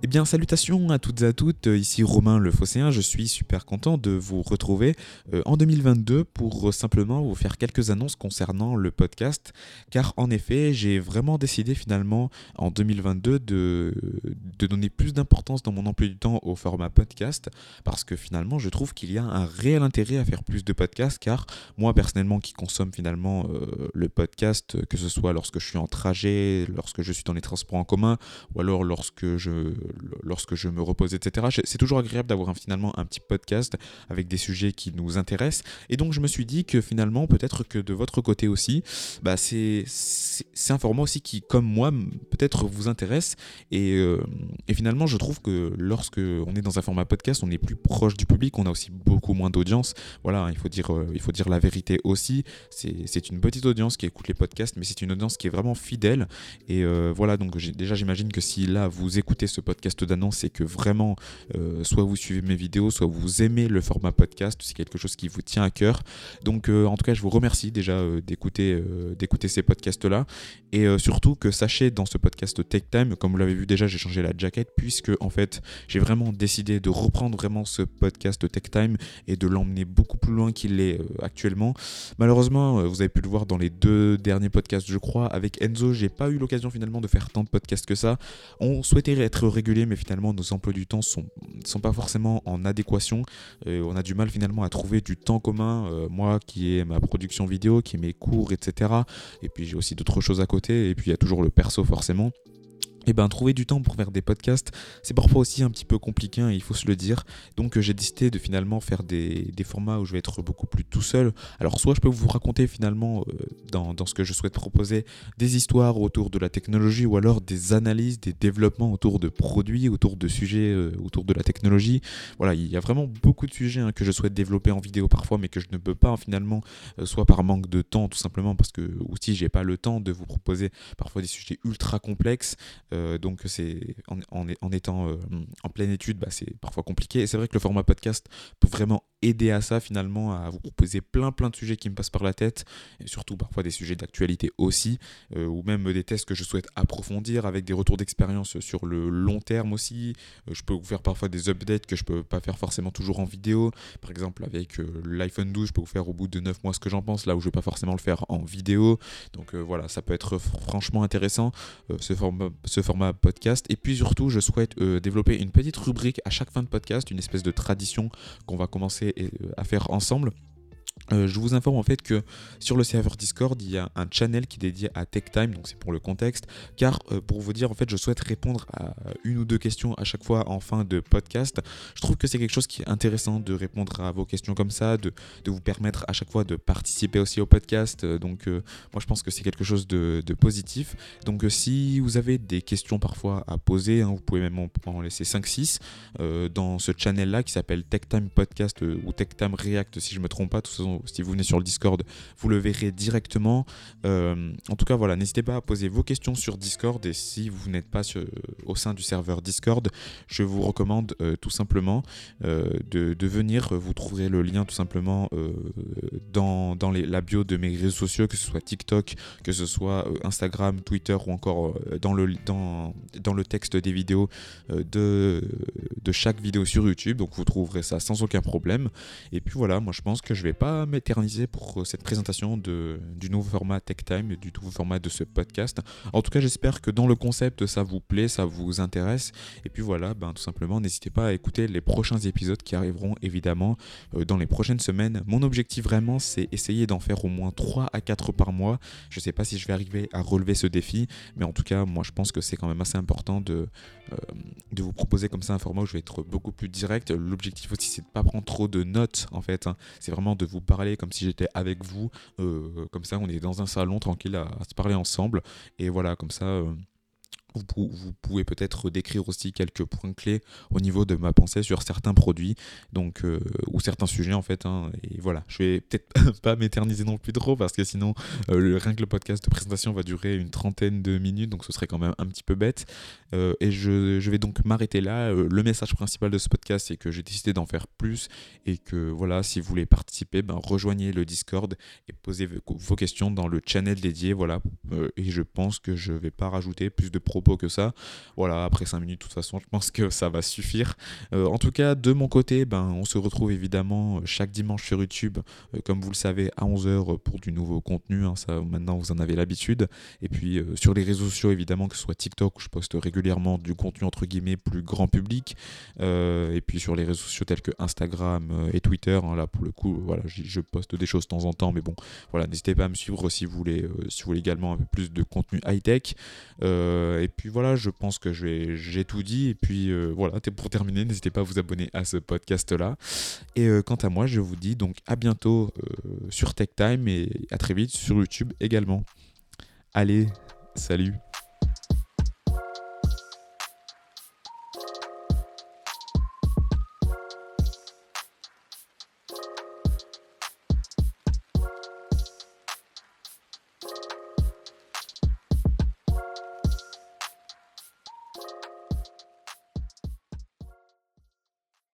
Eh bien, salutations à toutes et à toutes, ici Romain le Phocéen, je suis super content de vous retrouver en 2022 pour simplement vous faire quelques annonces concernant le podcast, car en effet, j'ai vraiment décidé finalement en 2022 de donner plus d'importance dans mon emploi du temps au format podcast, parce que finalement, je trouve qu'il y a un réel intérêt à faire plus de podcasts, car moi personnellement qui consomme finalement le podcast, que ce soit lorsque je suis en trajet, lorsque je suis dans les transports en commun, ou alors lorsque je me repose, etc. C'est toujours agréable d'avoir finalement un petit podcast avec des sujets qui nous intéressent. Et donc je me suis dit que finalement, peut-être que de votre côté aussi, c'est un format aussi qui, comme moi, peut-être vous intéresse. Et finalement, je trouve que lorsque on est dans un format podcast, on est plus proche du public, on a aussi beaucoup moins d'audience. Voilà, il faut dire la vérité aussi. C'est une petite audience qui écoute les podcasts, mais c'est une audience qui est vraiment fidèle. Et voilà, donc déjà j'imagine que si là vous écoutez ce podcast d'annonce, c'est que vraiment soit vous suivez mes vidéos, soit vous aimez le format podcast, c'est quelque chose qui vous tient à cœur. Donc en tout cas je vous remercie déjà d'écouter ces podcasts là, et surtout que sachez dans ce podcast Tech Time, comme vous l'avez vu déjà, j'ai changé la jaquette puisque en fait j'ai vraiment décidé de reprendre vraiment ce podcast Tech Time et de l'emmener beaucoup plus loin qu'il est actuellement. Malheureusement vous avez pu le voir dans les 2 derniers podcasts, je crois, avec Enzo, j'ai pas eu l'occasion finalement de faire tant de podcasts que ça. On souhaitait être régulier, mais finalement nos emplois du temps sont pas forcément en adéquation. On a du mal finalement à trouver du temps commun, moi qui ai ma production vidéo, qui ai mes cours, etc. Et puis j'ai aussi d'autres choses à côté, et puis il y a toujours le perso forcément. Et ben trouver du temps pour faire des podcasts, c'est parfois aussi un petit peu compliqué, hein, il faut se le dire. Donc j'ai décidé de finalement faire des formats où je vais être beaucoup plus tout seul. Alors soit je peux vous raconter finalement dans ce que je souhaite proposer des histoires autour de la technologie, ou alors des analyses, des développements autour de produits, autour de sujets, autour de la technologie. Voilà, il y a vraiment beaucoup de sujets, hein, que je souhaite développer en vidéo parfois, mais que je ne peux pas finalement, soit par manque de temps tout simplement, parce que aussi j'ai pas le temps de vous proposer parfois des sujets ultra complexes. Donc c'est en étant en pleine étude, c'est parfois compliqué. Et c'est vrai que le format podcast peut vraiment aider à ça finalement, à vous proposer plein de sujets qui me passent par la tête, et surtout parfois des sujets d'actualité aussi, ou même des tests que je souhaite approfondir avec des retours d'expérience sur le long terme aussi. Je peux vous faire parfois des updates que je peux pas faire forcément toujours en vidéo. Par exemple avec l'iPhone 12, je peux vous faire au bout de 9 mois ce que j'en pense, là où je vais pas forcément le faire en vidéo. Donc voilà, ça peut être franchement intéressant, ce format podcast. Et puis surtout, je souhaite développer une petite rubrique à chaque fin de podcast, une espèce de tradition qu'on va commencer à faire ensemble. Je vous informe en fait que sur le serveur Discord, il y a un channel qui est dédié à Tech Time, donc c'est pour le contexte, car pour vous dire en fait, je souhaite répondre à une ou deux questions à chaque fois en fin de podcast. Je trouve que c'est quelque chose qui est intéressant de répondre à vos questions comme ça, de vous permettre à chaque fois de participer aussi au podcast. Donc moi je pense que c'est quelque chose de positif. Donc si vous avez des questions parfois à poser, hein, vous pouvez même en laisser 5-6 dans ce channel là qui s'appelle Tech Time Podcast, ou Tech Time React si je me trompe pas. Tout ça, si vous venez sur le Discord, vous le verrez directement. En tout cas, voilà, n'hésitez pas à poser vos questions sur Discord. Et si vous n'êtes pas au sein du serveur Discord, je vous recommande tout simplement de venir. Vous trouverez le lien tout simplement dans la bio de mes réseaux sociaux, que ce soit TikTok, que ce soit Instagram, Twitter, ou encore dans le texte des vidéos de chaque vidéo sur YouTube. Donc vous trouverez ça sans aucun problème. Et puis voilà, moi je pense que je vais pas m'éterniser pour cette présentation du nouveau format Tech Time, du nouveau format de ce podcast. En tout cas, j'espère que dans le concept, ça vous plaît, ça vous intéresse. Et puis voilà, tout simplement, n'hésitez pas à écouter les prochains épisodes qui arriveront évidemment dans les prochaines semaines. Mon objectif vraiment, c'est essayer d'en faire au moins 3 à 4 par mois. Je sais pas si je vais arriver à relever ce défi, mais en tout cas, moi je pense que c'est quand même assez important de vous proposer comme ça un format où je vais être beaucoup plus direct. L'objectif aussi, c'est de pas prendre trop de notes en fait, hein. C'est vraiment de vous parler comme si j'étais avec vous, comme ça on est dans un salon tranquille à se parler ensemble, et voilà, comme ça vous pouvez peut-être décrire aussi quelques points clés au niveau de ma pensée sur certains produits, donc ou certains sujets en fait, hein. Et voilà, je vais peut-être pas m'éterniser non plus trop, parce que sinon rien que le podcast de présentation va durer une trentaine de minutes, donc ce serait quand même un petit peu bête. Et je vais donc m'arrêter là. Le message principal de ce podcast, c'est que j'ai décidé d'en faire plus, et que voilà, si vous voulez participer, rejoignez le Discord et posez vos questions dans le channel dédié. Voilà, et je pense que je vais pas rajouter plus de propos propos que ça. Voilà, après 5 minutes, de toute façon, je pense que ça va suffire. En tout cas, de mon côté, on se retrouve évidemment chaque dimanche sur YouTube, comme vous le savez, à 11h pour du nouveau contenu. Ça, maintenant, vous en avez l'habitude. Et puis, sur les réseaux sociaux, évidemment, que ce soit TikTok, où je poste régulièrement du contenu, entre guillemets, plus grand public. Et puis, sur les réseaux sociaux tels que Instagram et Twitter, là, pour le coup, voilà, je poste des choses de temps en temps. Mais bon, voilà, n'hésitez pas à me suivre si vous voulez également un peu plus de contenu high-tech. Et puis voilà, je pense que j'ai tout dit. Et puis voilà, pour terminer, n'hésitez pas à vous abonner à ce podcast-là. Et quant à moi, je vous dis donc à bientôt sur Tech Time et à très vite sur YouTube également. Allez, salut!